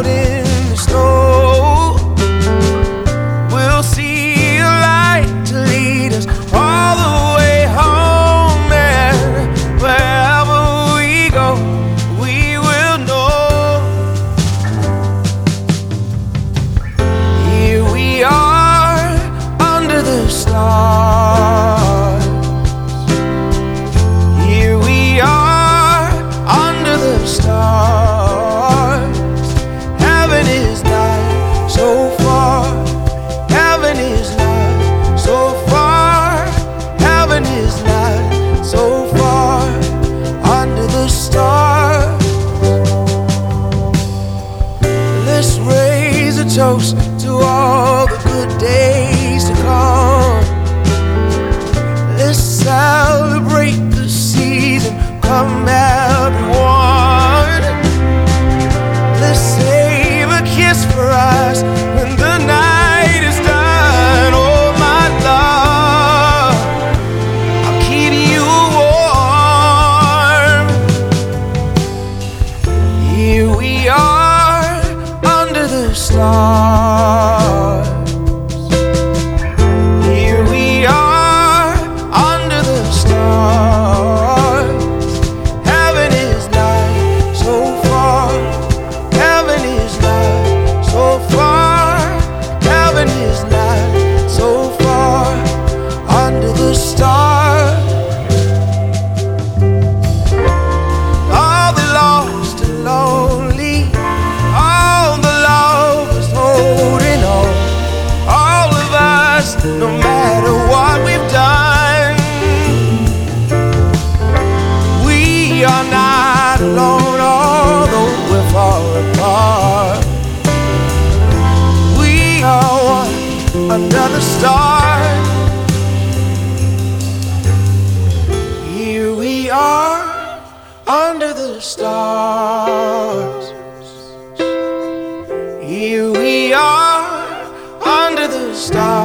out in the snow. We'll see a light to lead us all the way home, and wherever we go, we will know. Here we are under the stars. Here we are under the stars. Heaven is not so far. Heaven is not so far. Heaven is not so far under the stars. Let's raise a toast to all the good days to come. Let's celebrate the season, come everyone. Let's save a kiss for us when the night is done. Oh my love, I'll keep you warm. Here we are under the stars. Here we are under the stars. Heaven is not so far. Heaven is not so far. Heaven is not so far under the stars. All the lost and lonely, all the lovers holding on, all of us, no matter what we've done, we are not alone, although we're far apart. We are one under the stars. Here we are under the stars. Here we are under the stars.